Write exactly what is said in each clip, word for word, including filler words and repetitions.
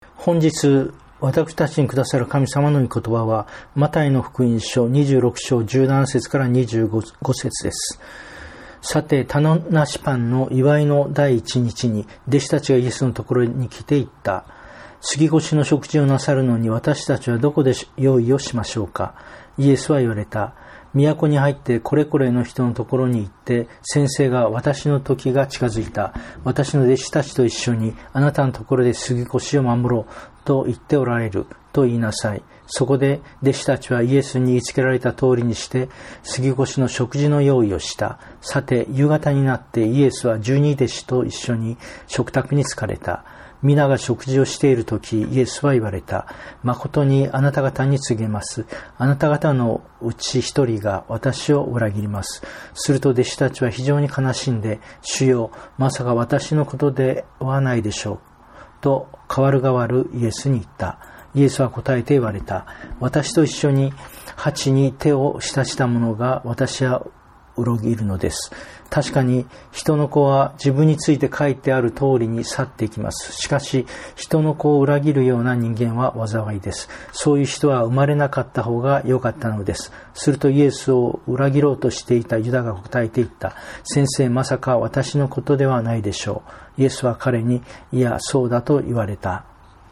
本日私たちにくださる神様の御言葉はマタイの福音書にじゅうろく章じゅうなな節からにじゅうご節です。さて、種なしパンの祝いの第一日に弟子たちがイエスのところに来ていった。杉越の食事をなさるのに私たちはどこで用意をしましょうか。イエスは言われた。都に入ってこれこれの人のところに行って、先生が私の時が近づいた。私の弟子たちと一緒にあなたのところで杉越を守ろうと言っておられると言いなさい。そこで弟子たちはイエスに言いつけられた通りにして杉越の食事の用意をした。さて、夕方になってイエスは十二弟子と一緒に食卓に疲れた。皆が食事をしているとき、イエスは言われた。誠にあなた方に告げます。あなた方のうち一人が私を裏切ります。すると弟子たちは非常に悲しんで、主よ、まさか私のことではないでしょう。と、代わる代わるイエスに言った。イエスは答えて言われた。私と一緒に鉢に手を浸した者が私は裏切るのです。確かに人の子は自分について書いてある通りに去っていきます。しかし人の子を裏切るような人間は災いです。そういう人は生まれなかった方が良かったのです。するとイエスを裏切ろうとしていたユダが答えていった。先生、まさか私のことではないでしょう。イエスは彼に、いや、そうだと言われた。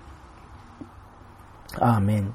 アーメン。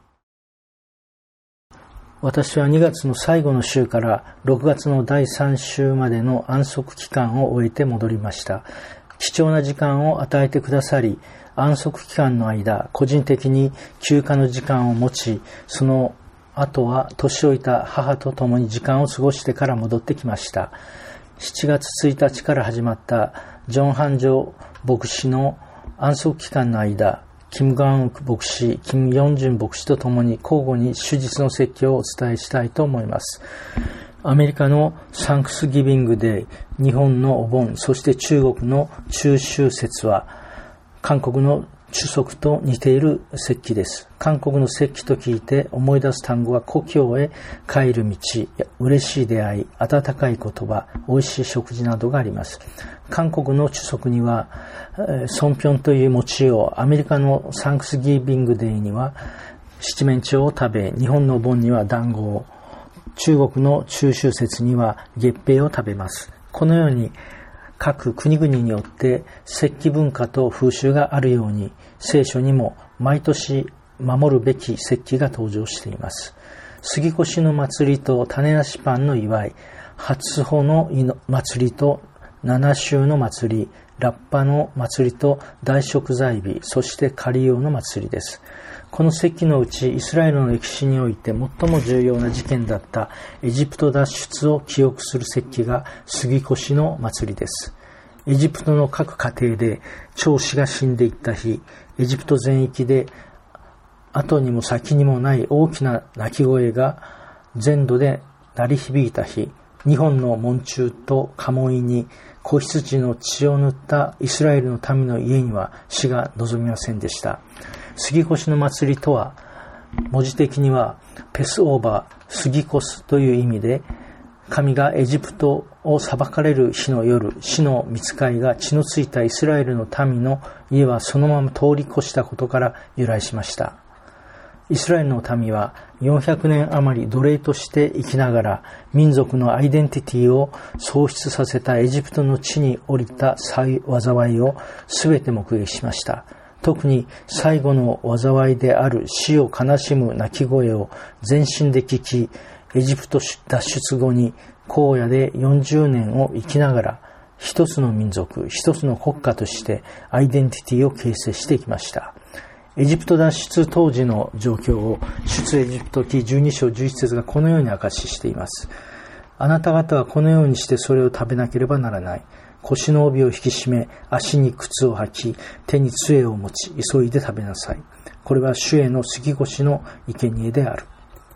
私はにがつの最後の週からろくがつのだいさん週までの安息期間を終えて戻りました。貴重な時間を与えてくださり、安息期間の間、個人的に休暇の時間を持ち、その後は年老いた母と共に時間を過ごしてから戻ってきました。しちがつついたちから始まったジョン・ハンジョ牧師の安息期間の間、キム・ガンウク牧師、キム・ヨンジュン牧師とともに交互に手術の説教をお伝えしたいと思います。アメリカのサンクスギビングデー、日本のお盆、そして中国の中秋節は、韓国の主足と似ている節期です。韓国の節期と聞いて思い出す単語は故郷へ帰る道、嬉しい出会い、温かい言葉、美味しい食事などがあります。韓国の主足にはソンピョンという餅を、アメリカのサンクスギビングデーには七面鳥を食べ、日本のお盆には団子を、中国の中秋節には月餅を食べます。このように各国々によって節期文化と風習があるように、聖書にも毎年守るべき節期が登場しています。杉越の祭りと種なしパンの祝い、初穂の祭りと七週の祭り、ラッパの祭りと大食材日、そしてカリオの祭りです。この節期のうち、イスラエルの歴史において最も重要な事件だったエジプト脱出を記憶する節期が杉越の祭りです。エジプトの各家庭で長子が死んでいった日、エジプト全域で後にも先にもない大きな鳴き声が全土で鳴り響いた日、日本の門柱と家紋に子羊の血を塗ったイスラエルの民の家には死が望みませんでした。杉越の祭りとは、文字的にはペスオーバー、杉越という意味で、神がエジプトを裁かれる日の夜、死の御使いが血のついたイスラエルの民の家はそのまま通り越したことから由来しました。イスラエルの民はよんひゃくねん余り奴隷として生きながら民族のアイデンティティを喪失させたエジプトの地に降りた災いを全て目撃しました。特に最後の災いである死を悲しむ鳴き声を全身で聞き、エジプト脱出後に荒野でよんじゅうねんを生きながら一つの民族、一つの国家としてアイデンティティを形成していきました。エジプト脱出当時の状況を出エジプト記じゅうに章じゅういち節がこのように明かししています。あなた方はこのようにしてそれを食べなければならない。腰の帯を引き締め、足に靴を履き、手に杖を持ち、急いで食べなさい。これは主への杉越の生贄である。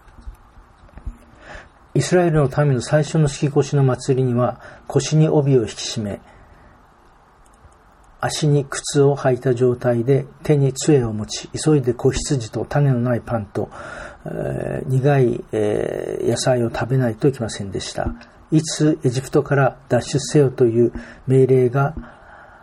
イスラエルの民の最初の杉越の祭りには、腰に帯を引き締め、足に靴を履いた状態で手に杖を持ち、急いで子羊と種のないパンと、えー、苦い、えー、野菜を食べないといけませんでした。いつエジプトから脱出せよという命令が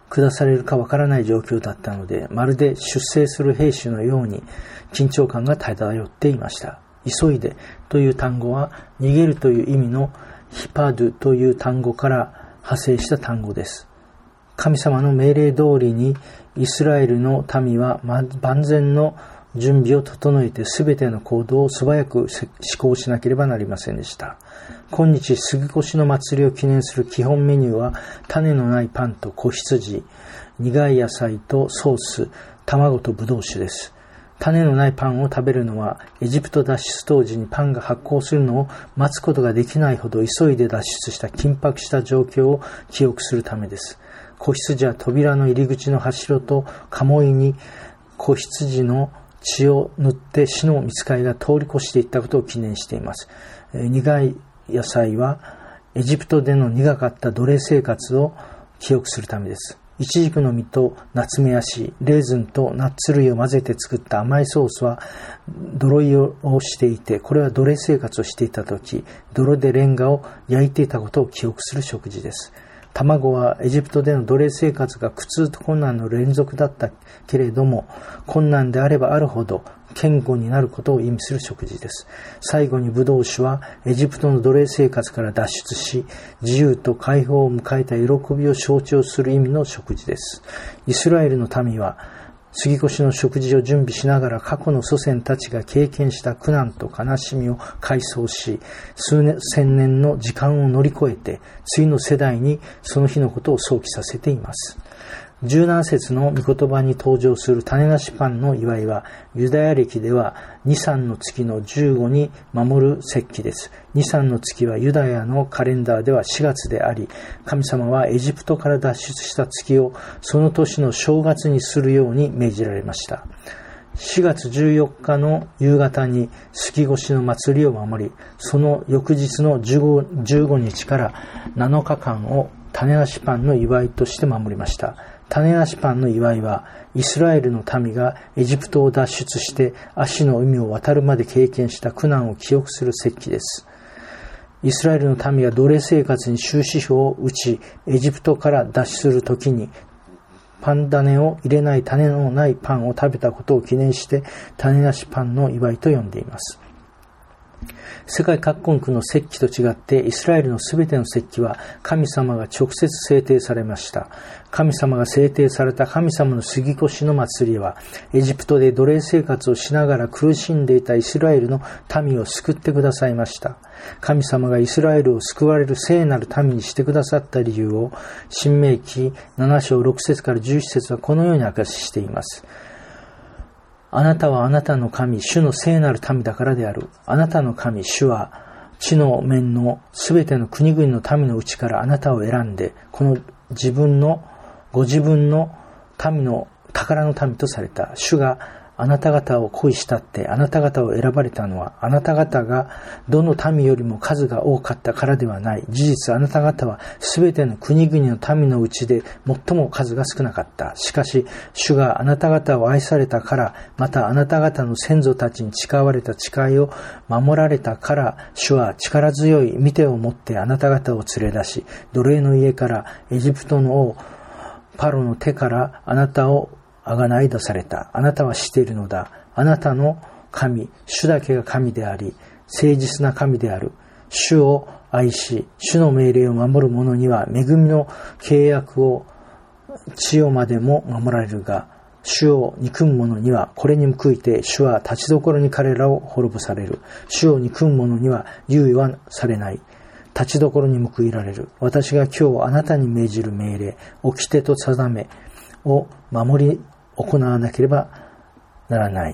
下されるかわからない状況だったので、まるで出征する兵士のように緊張感が漂っていました。急いでという単語は逃げるという意味のヒパドゥという単語から派生した単語です。神様の命令通りにイスラエルの民は万全の準備を整えてすべての行動を素早く施行しなければなりませんでした。今日杉越の祭りを記念する基本メニューは種のないパンと子羊、苦い野菜とソース、卵とブドウ酒です。種のないパンを食べるのはエジプト脱出当時にパンが発酵するのを待つことができないほど急いで脱出した緊迫した状況を記憶するためです。子羊は扉の入り口の柱と鴨居に子羊の血を塗って死の御使いが通り越していったことを記念しています。えー、苦い野菜はエジプトでの苦かった奴隷生活を記憶するためです。イチジクの実とナツメヤシ、レーズンとナッツ類を混ぜて作った甘いソースは泥色をしていて、これは奴隷生活をしていた時、泥でレンガを焼いていたことを記憶する食事です。卵はエジプトでの奴隷生活が苦痛と困難の連続だったけれども、困難であればあるほど堅固になることを意味する食事です。最後にブドウ酒はエジプトの奴隷生活から脱出し、自由と解放を迎えた喜びを象徴する意味の食事です。イスラエルの民は杉越の食事を準備しながら過去の祖先たちが経験した苦難と悲しみを回想し、数千年の時間を乗り越えて次の世代にその日のことを想起させています。十何節の御言葉に登場する種なしパンの祝いは、ユダヤ歴ではに、さんの月のじゅうごに守る節期です。に、さんの月はユダヤのカレンダーではしがつであり、神様はエジプトから脱出した月をその年の正月にするように命じられました。しがつじゅうよっかの夕方に杉越の祭りを守り、その翌日のじゅうごにちからなのかかんを種なしパンの祝いとして守りました。種なしパンの祝いは、イスラエルの民がエジプトを脱出して足の海を渡るまで経験した苦難を記憶する節期です。イスラエルの民が奴隷生活に終止符を打ち、エジプトから脱出するときに、パン種を入れない種のないパンを食べたことを記念して、種なしパンの祝いと呼んでいます。世界各国の節期と違ってイスラエルのすべての節期は神様が直接制定されました。神様が制定された神様の杉越の祭りはエジプトで奴隷生活をしながら苦しんでいたイスラエルの民を救ってくださいました。神様がイスラエルを救われる聖なる民にしてくださった理由を申命記なな章ろく節からじゅういち節はこのように明かししています。あなたはあなたの神、主の聖なる民だからである。あなたの神、主は、地の面のすべての国々の民のうちからあなたを選んで、この自分の、ご自分の民の宝の民とされた。主があなた方を恋したってあなた方を選ばれたのは、あなた方がどの民よりも数が多かったからではない。事実あなた方はすべての国々の民のうちで最も数が少なかった。しかし、主があなた方を愛されたから、またあなた方の先祖たちに誓われた誓いを守られたから、主は力強い御手を持ってあなた方を連れ出し、奴隷の家からエジプトの王、パロの手からあなたをあがない出された。あなたは知っているのだ。あなたの神、主だけが神であり、誠実な神である。主を愛し、主の命令を守る者には恵みの契約を地よまでも守られるが、主を憎む者にはこれに報いて、主は立ちどころに彼らを滅ぼされる。主を憎む者には猶予はされない。立ちどころに報いられる。私が今日あなたに命じる命令、掟と定めを守り行わなければならない。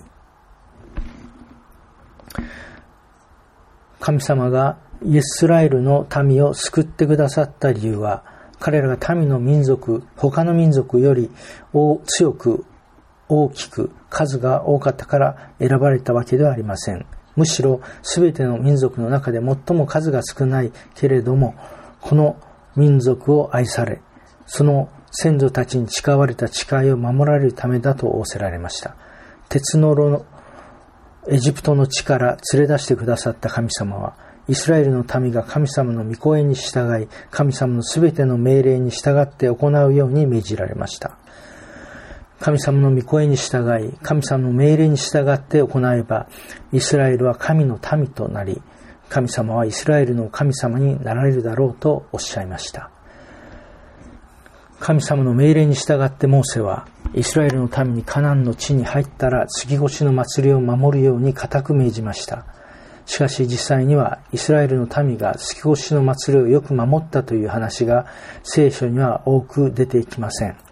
神様がイスラエルの民を救ってくださった理由は、彼らが民の民族、他の民族より強く大きく数が多かったから選ばれたわけではありません。むしろすべての民族の中で最も数が少ないけれども、この民族を愛され、その先祖たちに誓われた誓いを守られるためだと仰せられました。鉄の炉のエジプトの地から連れ出してくださった神様は、 イスラエルの民が神様の御声に従い、神様のすべての命令に従って行うように命じられました。神様の御声に従い、神様の命令に従って行えば、イスラエルは神の民となり、神様はイスラエルの神様になられるだろうとおっしゃいました。神様の命令に従ってモーセは、イスラエルの民にカナンの地に入ったら杉越の祭りを守るように固く命じました。しかし実際にはイスラエルの民が杉越の祭りをよく守ったという話が聖書には多く出てきません。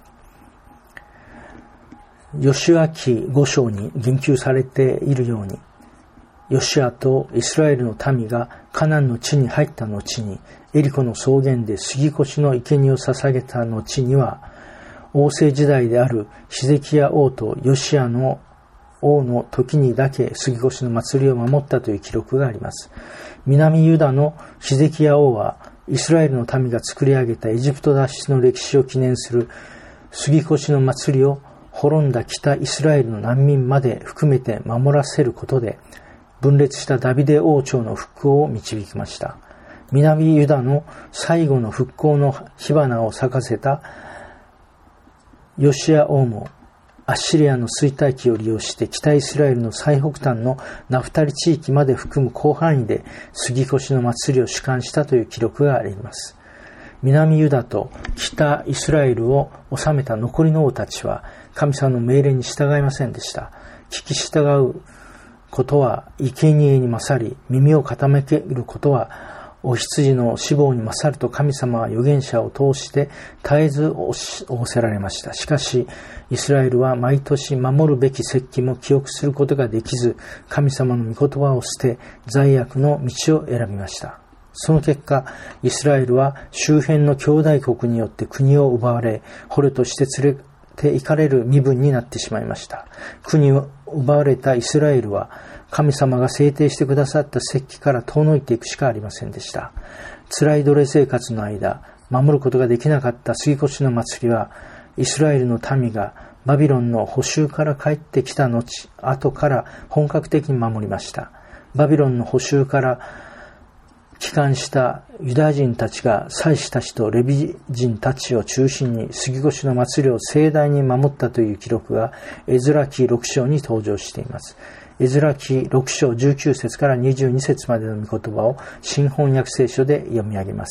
ヨシュア記ご章に言及されているように、ヨシュアとイスラエルの民がカナンの地に入った後に、エリコの草原で杉越の生贄を捧げた後には、王政時代であるヒゼキヤ王とヨシアの王の時にだけ杉越の祭りを守ったという記録があります。南ユダのヒゼキヤ王は、イスラエルの民が作り上げたエジプト脱出の歴史を記念する杉越の祭りを滅んだ北イスラエルの難民まで含めて守らせることで、分裂したダビデ王朝の復興を導きました。南ユダの最後の復興の火花を咲かせたヨシア王も、アッシリアの衰退期を利用して北イスラエルの最北端のナフタリ地域まで含む広範囲で杉越の祭りを主管したという記録があります。南ユダと北イスラエルを治めた残りの王たちは神様の命令に従いませんでした。聞き従うことは生贄に勝り、耳を傾けることはお羊の死亡に勝ると神様は預言者を通して絶えず仰せられました。しかし、イスラエルは毎年守るべき節期も記憶することができず、神様の御言葉を捨て、罪悪の道を選びました。その結果、イスラエルは周辺の兄弟国によって国を奪われ、捕虜として連れて行かれる身分になってしまいました。国を奪われたイスラエルは、神様が制定してくださった節期から遠のいていくしかありませんでした。辛い奴隷生活の間、守ることができなかった杉越の祭りは、イスラエルの民がバビロンの捕囚から帰ってきた後、後から本格的に守りました。バビロンの捕囚から帰還したユダヤ人たちが祭司たちとレビ人たちを中心に杉越の祭りを盛大に守ったという記録がエズラ記ろく章に登場しています。エズラ記ろく章じゅうきゅう節からにじゅうに節までの御言葉を新翻訳聖書で読み上げます。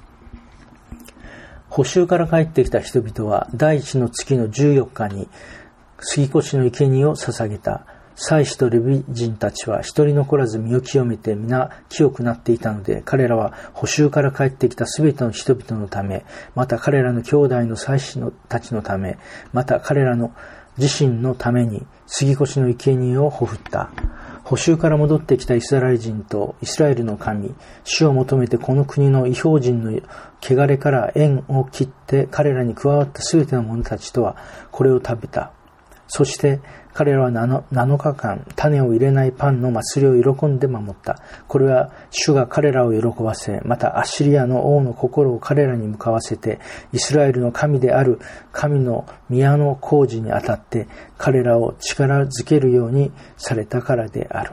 捕囚から帰ってきた人々は第一の月のじゅうよっかに杉越の生贄を捧げた。祭司とレビ人たちは一人残らず身を清めて皆清くなっていたので、彼らは捕囚から帰ってきたすべての人々のため、また彼らの兄弟の祭司のたちのため、また彼らの自身のために杉越の生贄をほふった。捕囚から戻ってきたイスラエル人とイスラエルの神、主を求めてこの国の異邦人の汚れから縁を切って彼らに加わったすべての者たちとはこれを食べた。そして彼らはなのかかん種を入れないパンの祭りを喜んで守った。これは主が彼らを喜ばせ、またアッシリアの王の心を彼らに向かわせて、イスラエルの神である神の宮の工事にあたって彼らを力づけるようにされたからである。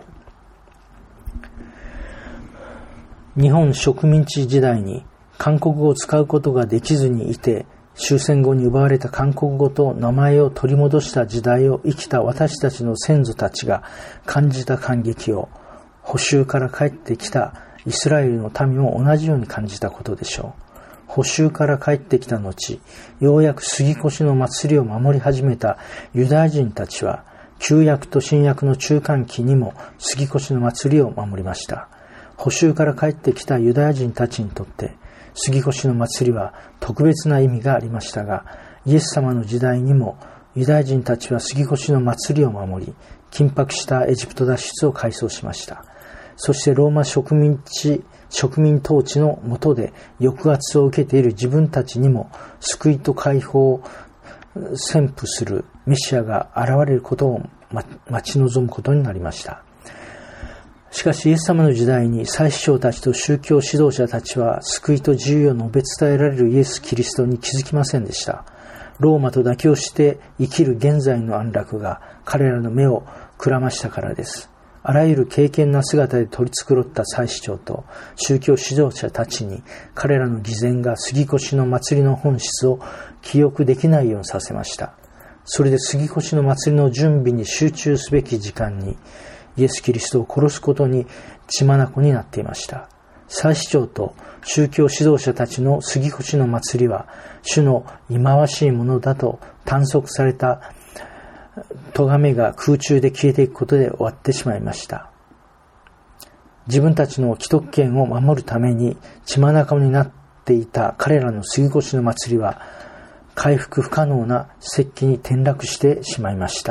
日本植民地時代に韓国語を使うことができずにいて、終戦後に奪われた韓国語と名前を取り戻した時代を生きた私たちの先祖たちが感じた感激を、捕囚から帰ってきたイスラエルの民も同じように感じたことでしょう。捕囚から帰ってきた後、ようやく杉越の祭りを守り始めたユダヤ人たちは、旧約と新約の中間期にも杉越の祭りを守りました。捕囚から帰ってきたユダヤ人たちにとって、杉越の祭りは特別な意味がありましたが、イエス様の時代にもユダヤ人たちは杉越の祭りを守り、緊迫したエジプト脱出を改装しました。そしてローマ植民地、植民統治の下で抑圧を受けている自分たちにも救いと解放を宣布するメシアが現れることを待ち望むことになりました。しかしイエス様の時代に祭司長たちと宗教指導者たちは救いと自由を述べ伝えられるイエス・キリストに気づきませんでした。ローマと妥協して生きる現在の安楽が彼らの目をくらましたからです。 あらゆる敬虔な姿で取り繕った祭司長と宗教指導者たちに彼らの偽善が杉越の祭りの本質を記憶できないようにさせました。それで杉越の祭りの準備に集中すべき時間にイエス・キリストを殺すことに血眼になっていました。祭司長と宗教指導者たちの杉越の祭りは主の忌まわしいものだと探索された咎めが空中で消えていくことで終わってしまいました。自分たちの既得権を守るために血眼になっていた彼らの杉越の祭りは回復不可能な石器に転落してしまいました。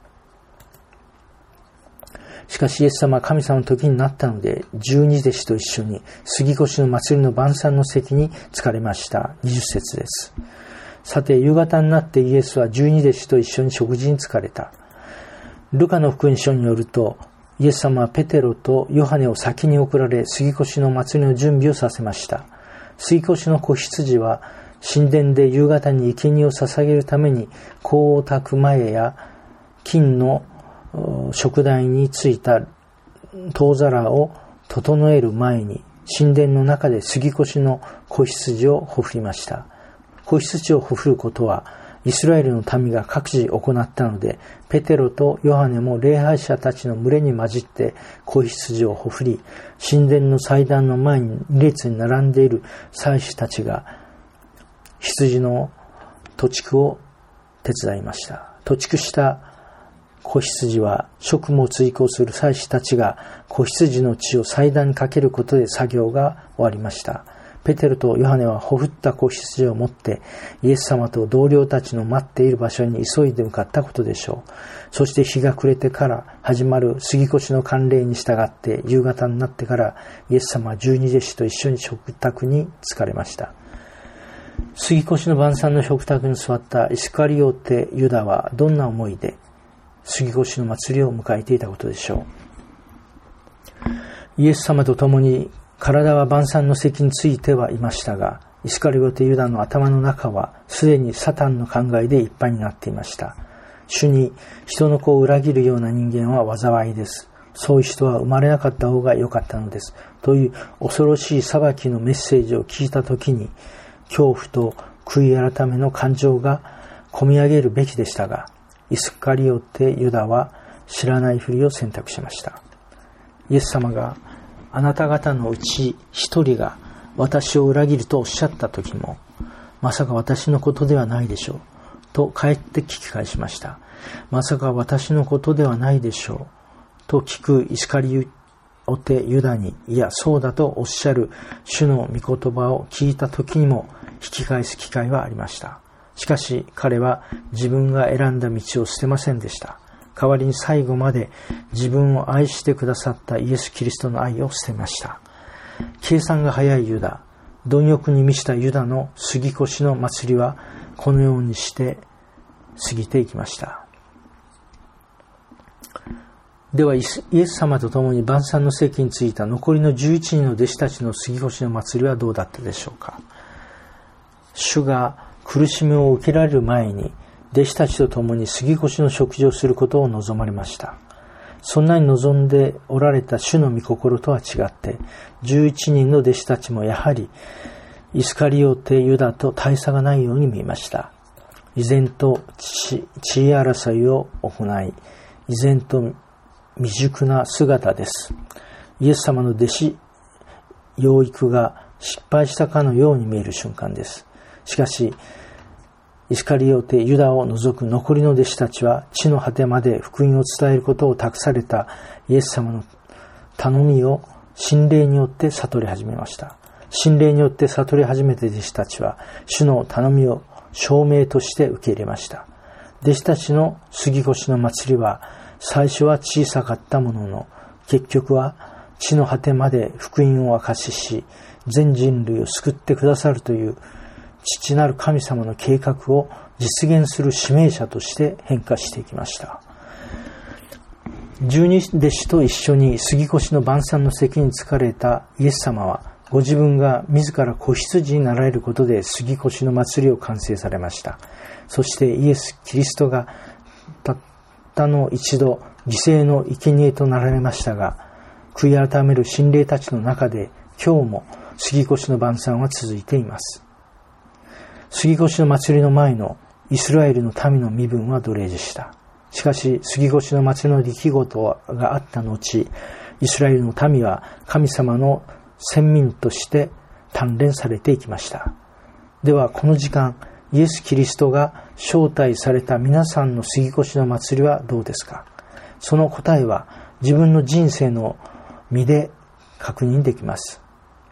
しかしイエス様は神様の時になったので十二弟子と一緒に杉越の祭りの晩餐の席に着かれました。にじゅっ節です。さて夕方になってイエスは十二弟子と一緒に食事に着かれた。ルカの福音書によるとイエス様はペテロとヨハネを先に送られ杉越の祭りの準備をさせました。杉越の子羊は神殿で夕方に生贄を捧げるために香を焚く前や金の食台についた遠皿を整える前に神殿の中で杉越の子羊をほふりました。子羊をほふることはイスラエルの民が各自行ったので、ペテロとヨハネも礼拝者たちの群れに混じって子羊をほふり、神殿の祭壇の前に二列に並んでいる祭司たちが羊の屠畜を手伝いました。屠畜した子羊は職務を追行する祭司たちが子羊の血を祭壇にかけることで作業が終わりました。ペテロとヨハネはほふった子羊を持ってイエス様と同僚たちの待っている場所に急いで向かったことでしょう。そして日が暮れてから始まる杉越の慣例に従って夕方になってからイエス様は十二弟子と一緒に食卓に着かれました。杉越の晩餐の食卓に座ったイスカリオテユダはどんな思いで杉越の祭りを迎えていたことでしょう。イエス様と共に体は晩餐の席についてはいましたが、イスカリオテユダの頭の中はすでにサタンの考えでいっぱいになっていました。主に人の子を裏切るような人間は災いです。そういう人は生まれなかった方が良かったのです。という恐ろしい裁きのメッセージを聞いたときに、恐怖と悔い改めの感情がこみ上げるべきでしたが、イスカリオテユダは知らないふりを選択しました。イエス様があなた方のうち一人が私を裏切るとおっしゃった時も、まさか私のことではないでしょうと帰って聞き返しました。まさか私のことではないでしょうと聞くイスカリオテユダに、いやそうだとおっしゃる主の御言葉を聞いた時にも引き返す機会はありました。しかし彼は自分が選んだ道を捨てませんでした。代わりに最後まで自分を愛してくださったイエス・キリストの愛を捨てました。計算が早いユダ、貪欲に満ちたユダの杉越の祭りはこのようにして過ぎていきました。ではイエス様と共に晩餐の席に着いた残りのじゅういちにんの弟子たちの杉越の祭りはどうだったでしょうか。主が苦しみを受けられる前に弟子たちと共に杉越の食事をすることを望まれました。そんなに望んでおられた主の御心とは違って、じゅういちにんの弟子たちもやはりイスカリオテユダと大差がないように見えました。依然と地位争いを行い、依然と未熟な姿です。イエス様の弟子養育が失敗したかのように見える瞬間です。しかしイスカリオテユダを除く残りの弟子たちは地の果てまで福音を伝えることを託されたイエス様の頼みを信霊によって悟り始めました。信霊によって悟り始めた弟子たちは主の頼みを証明として受け入れました。弟子たちの杉越の祭りは最初は小さかったものの、結局は地の果てまで福音を証しし、全人類を救ってくださるという父なる神様の計画を実現する使命者として変化していきました。十二弟子と一緒に杉越の晩餐の席に着かれたイエス様は、ご自分が自ら子羊になられることで杉越の祭りを完成されました。そしてイエス・キリストがたの一度犠牲の生贄となられましたが、悔い改める神霊たちの中で今日も杉越の晩餐は続いています。杉越の祭りの前のイスラエルの民の身分は奴隷でした。しかし杉越の祭りの出来事があった後、イスラエルの民は神様の先民として鍛錬されていきました。ではこの時間、イエス・キリストが招待された皆さんの杉越の祭りはどうですか？その答えは自分の人生の身で確認できます。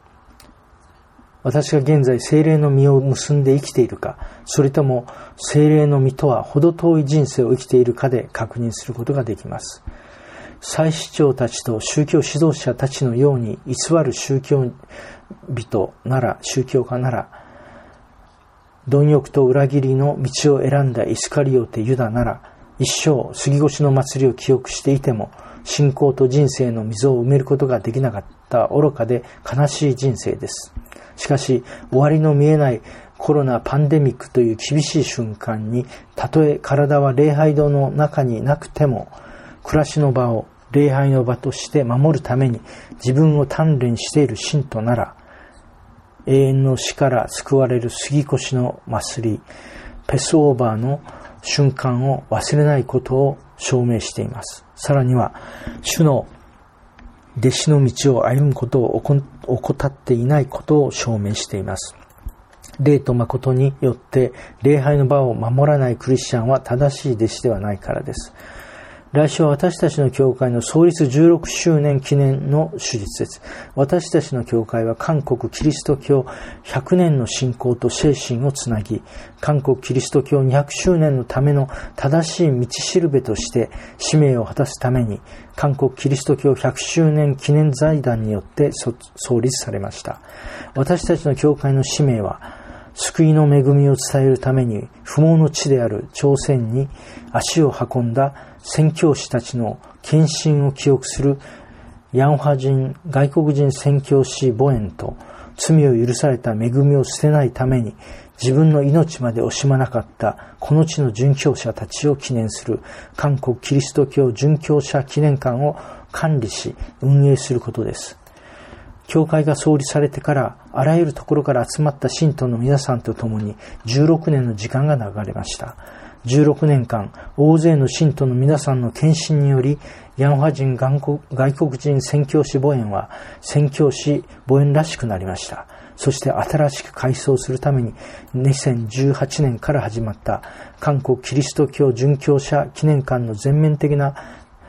私が現在聖霊の実を結んで生きているか、それとも聖霊の実とは程遠い人生を生きているかで確認することができます。祭司長たちと宗教指導者たちのように偽る宗教人なら、宗教家なら、貪欲と裏切りの道を選んだイスカリオテユダなら、一生杉越の祭りを記憶していても、信仰と人生の溝を埋めることができなかった愚かで悲しい人生です。しかし、終わりの見えないコロナパンデミックという厳しい瞬間に、たとえ体は礼拝堂の中になくても、暮らしの場を礼拝の場として守るために自分を鍛錬している信徒なら、永遠の死から救われる杉越の祭り、ペスオーバーの瞬間を忘れないことを証明しています。さらには、主の弟子の道を歩むことを怠っていないことを証明しています。霊と誠によって礼拝の場を守らないクリスチャンは正しい弟子ではないからです。来週は私たちの教会の創立じゅうろくしゅうねん記念の手術です。私たちの教会は韓国キリスト教ひゃくねんの信仰と精神をつなぎ、韓国キリスト教にひゃくしゅうねんのための正しい道しるべとして使命を果たすために、韓国キリスト教ひゃくしゅうねん記念財団によって創立されました。私たちの教会の使命は、救いの恵みを伝えるために不毛の地である朝鮮に足を運んだ宣教師たちの献身を記憶するヤンハ人外国人宣教師母園と、罪を許された恵みを捨てないために自分の命まで惜しまなかったこの地の殉教者たちを記念する韓国キリスト教殉教者記念館を管理し運営することです。教会が創立されてからあらゆるところから集まった信徒の皆さんと共にじゅうろくねんの時間が流れました。じゅうろくねんかん、大勢の信徒の皆さんの献身により、ヤンハ人外国人宣教師母園は宣教師母園らしくなりました。そして新しく改装するためににせんじゅうはちねんから始まった韓国キリスト教殉教者記念館の全面的な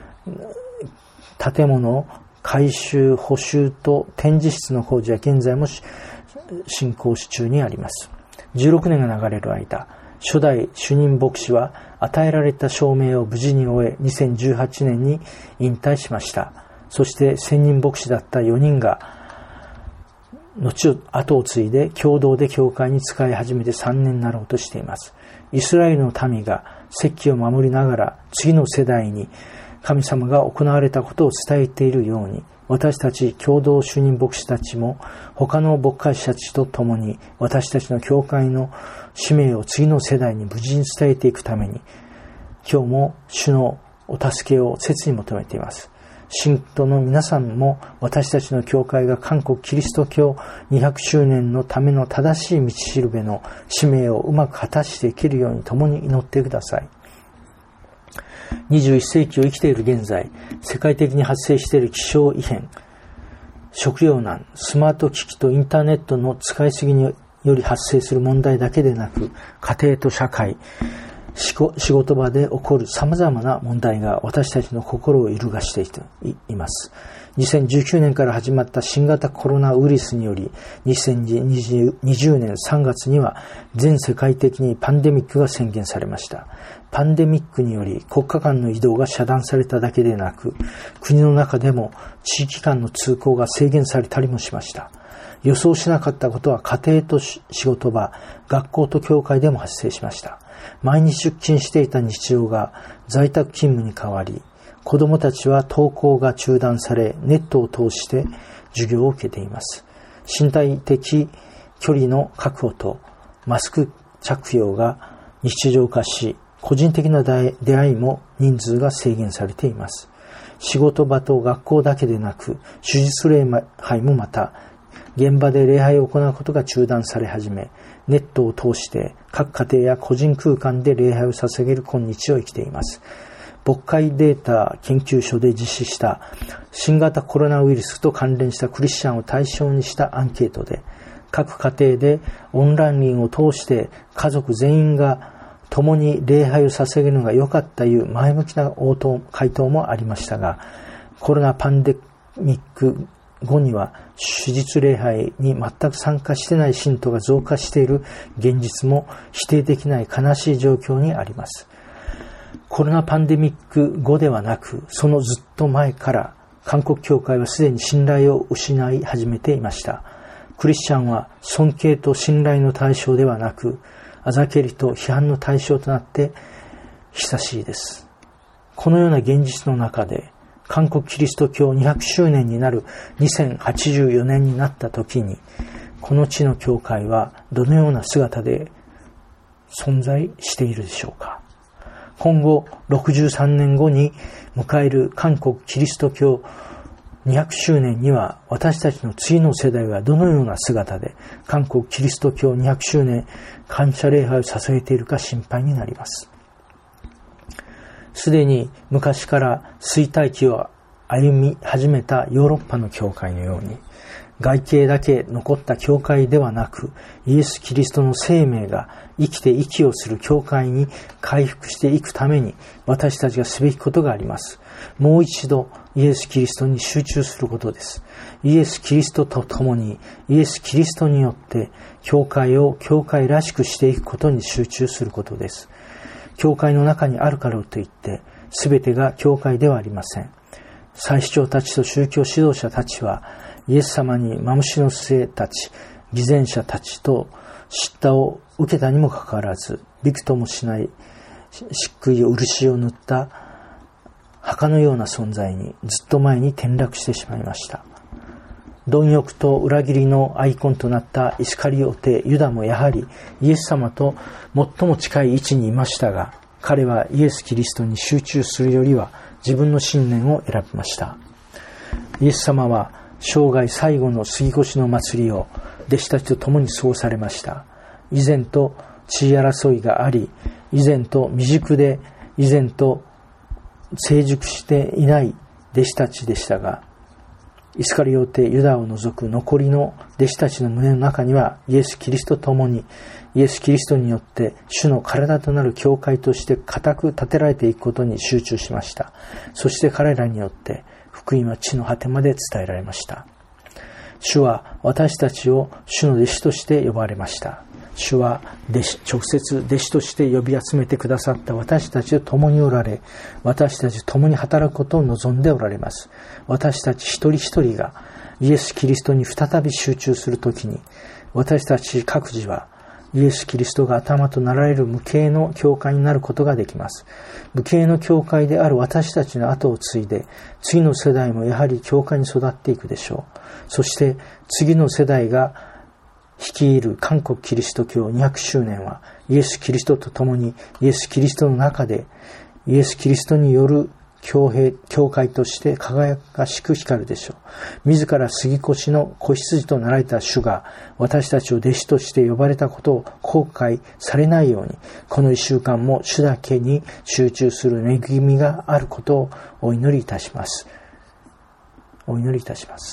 建物を改修、補修と展示室の工事は現在も進行中にあります。じゅうろくねんが流れる間、初代主任牧師は与えられた証明を無事に終え、にせんじゅうはちねんに引退しました。そして専任牧師だったよにんが後を後を継いで共同で教会に仕え始めてさんねんになろうとしています。イスラエルの民が節期を守りながら次の世代に神様が行われたことを伝えているように、私たち共同主任牧師たちも他の牧会者たちと共に私たちの教会の使命を次の世代に無事に伝えていくために、今日も主のお助けを切に求めています。信徒の皆さんも私たちの教会が韓国キリスト教にひゃくしゅうねんのための正しい道しるべの使命をうまく果たしていけるように共に祈ってください。にじゅういっせいきを生きている現在、世界的に発生している気象異変、食糧難、スマート機器とインターネットの使いすぎにより発生する問題だけでなく、家庭と社会、仕事場で起こる様々な問題が私たちの心を揺るがしています。にせんじゅうきゅうねんから始まった新型コロナウイルスにより、にせんにじゅうねんさんがつには全世界的にパンデミックが宣言されました。パンデミックにより国家間の移動が遮断されただけでなく、国の中でも地域間の通行が制限されたりもしました。予想しなかったことは家庭と仕事場、学校と教会でも発生しました。毎日出勤していた日常が在宅勤務に変わり、子どもたちは登校が中断され、ネットを通して授業を受けています。身体的距離の確保とマスク着用が日常化し、 個人的な出会いも人数が制限されています。仕事場と学校だけでなく、手術礼拝もまた、現場で礼拝を行うことが中断され始め、ネットを通して各家庭や個人空間で礼拝を捧げる今日を生きています。牧会データ研究所で実施した新型コロナウイルスと関連したクリスチャンを対象にしたアンケートで、各家庭でオンラインを通して家族全員が共に礼拝を捧げるのが良かったという前向きな応答回答もありましたが、コロナパンデミック後には手術礼拝に全く参加してない信徒が増加している現実も否定できない悲しい状況にあります。コロナパンデミック後ではなく、そのずっと前から韓国教会はすでに信頼を失い始めていました。クリスチャンは尊敬と信頼の対象ではなく、あざけりと批判の対象となって久しいです。このような現実の中で、韓国キリスト教にひゃくしゅうねんになるにせんはちじゅうよねんになった時に、この地の教会はどのような姿で存在しているでしょうか。今後ろくじゅうさんねんごに迎える韓国キリスト教にひゃくしゅうねんには、私たちの次の世代はどのような姿で韓国キリスト教にひゃくしゅうねん感謝礼拝を捧げているか心配になります。すでに昔から衰退期を歩み始めたヨーロッパの教会のように、外形だけ残った教会ではなく、イエス・キリストの生命が生きて息をする教会に回復していくために、私たちがすべきことがあります。もう一度イエス・キリストに集中することです。イエス・キリストと共に、イエス・キリストによって教会を教会らしくしていくことに集中することです。教会の中にあるからといって、すべてが教会ではありません。祭司長たちと宗教指導者たちは、イエス様にマムシの末たち、偽善者たちと叱咤を受けたにもかかわらず、びくともしない漆喰を漆を塗った墓のような存在にずっと前に転落してしまいました。貪欲と裏切りのアイコンとなったイスカリオテ・ユダもやはりイエス様と最も近い位置にいましたが、彼はイエス・キリストに集中するよりは自分の信念を選びました。イエス様は生涯最後の杉越の祭りを弟子たちと共に過ごされました。以前と地位争いがあり、以前と未熟で以前と成熟していない弟子たちでしたが、イスカリオテ・ユダを除く残りの弟子たちの胸の中には、イエス・キリストと共に、イエス・キリストによって主の体となる教会として固く立てられていくことに集中しました。そして彼らによって福音は地の果てまで伝えられました。主は私たちを主の弟子として呼ばれました。主は弟子、直接弟子として呼び集めてくださった私たちと共におられ、私たちと共に働くことを望んでおられます。私たち一人一人がイエス・キリストに再び集中するときに、私たち各自はイエス・キリストが頭となられる無形の教会になることができます。無形の教会である私たちの後を継いで、次の世代もやはり教会に育っていくでしょう。そして次の世代が率いる韓国キリスト教にひゃくしゅうねんは、イエス・キリストと共にイエス・キリストの中でイエス・キリストによる教兵、教会として輝かしく光るでしょう。自ら杉越の子羊となられた主が私たちを弟子として呼ばれたことを後悔されないように、この一週間も主だけに集中する恵みがあることをお祈りいたします。お祈りいたします。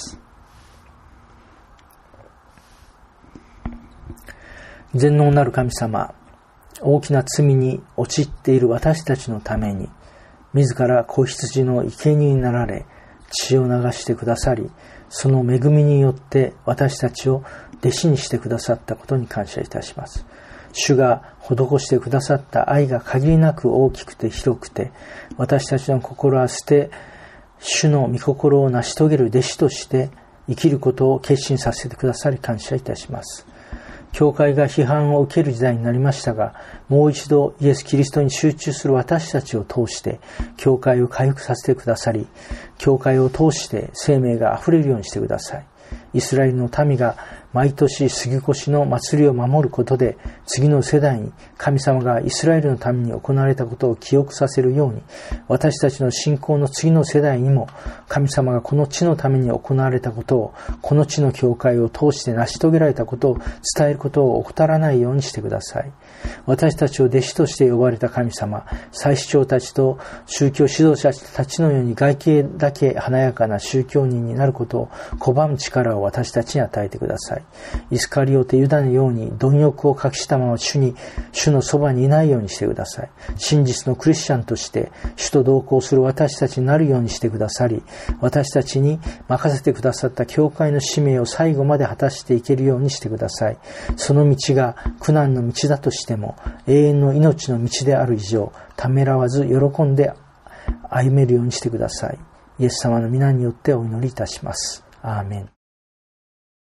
全能なる神様、大きな罪に陥っている私たちのために、自ら子羊の生贄になられ、血を流してくださり、その恵みによって私たちを弟子にしてくださったことに感謝いたします。主が施してくださった愛が限りなく大きくて広くて、私たちの心は捨て、主の御心を成し遂げる弟子として生きることを決心させてくださり感謝いたします。教会が批判を受ける時代になりましたが、もう一度イエス・キリストに集中する私たちを通して、教会を回復させてくださり、教会を通して生命があふれるようにしてください。イスラエルの民が毎年杉越の祭りを守ることで、次の世代に神様がイスラエルのために行われたことを記憶させるように、私たちの信仰の次の世代にも、神様がこの地のために行われたことを、この地の教会を通して成し遂げられたことを伝えることを怠らないようにしてください。私たちを弟子として呼ばれた神様、祭司長たちと宗教指導者たちのように外形だけ華やかな宗教人になることを拒む力を私たちに与えてください。イスカリオテユダのように貪欲を隠したまま主に、主のそばにいないようにしてください。真実のクリスチャンとして主と同行する私たちになるようにしてくださり、私たちに任せてくださった教会の使命を最後まで果たしていけるようにしてください。その道が苦難の道だとしても、永遠の命の道である以上、ためらわず喜んで歩めるようにしてください。イエス様の皆によってお祈りいたします。アーメン。